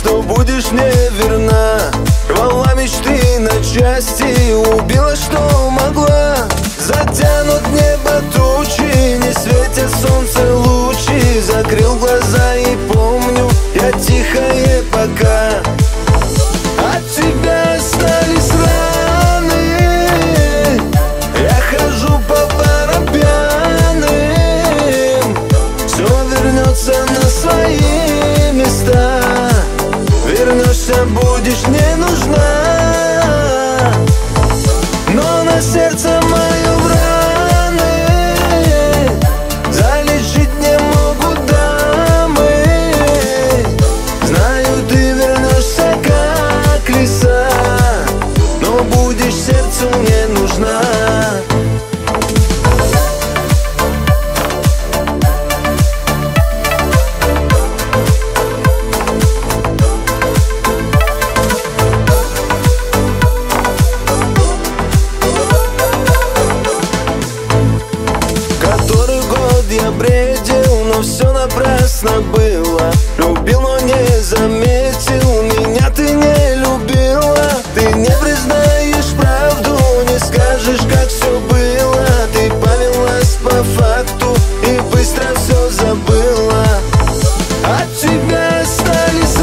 что будешь мне верна. Рвала мечты на части, убила, что могла. Затянут небо тучи, не светят солнце лучи. Закрыл глаза и помню, я тихое пока. От тебя остались раны, я хожу по барам пьяным. Все вернется на свои места. Вернешься, будешь не нужна. Но на сердце моем раны залечить не могут дамы. Знаю, ты вернешься как лиса, но будешь сердцу не нужна. Я бредил, но все напрасно было. Любил, но не заметил, меня ты не любила. Ты не признаешь правду, не скажешь, как все было. Ты повелась по факту и быстро все забыла. От тебя остались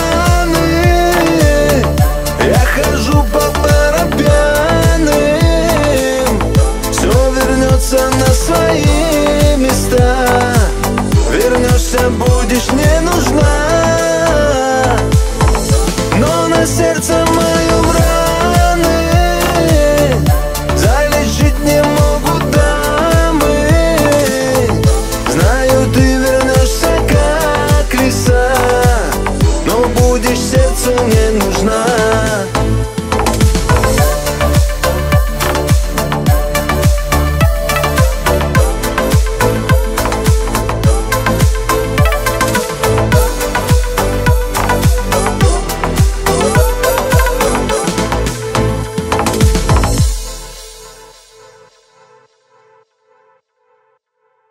раны, я хожу по барам пьяным. Все вернется на свои места. Вернешься, будешь не нужна. Но на сердце моем раны залечить не могут дамы. Знаю, ты вернешься как лиса, но будешь сердцу не нужна.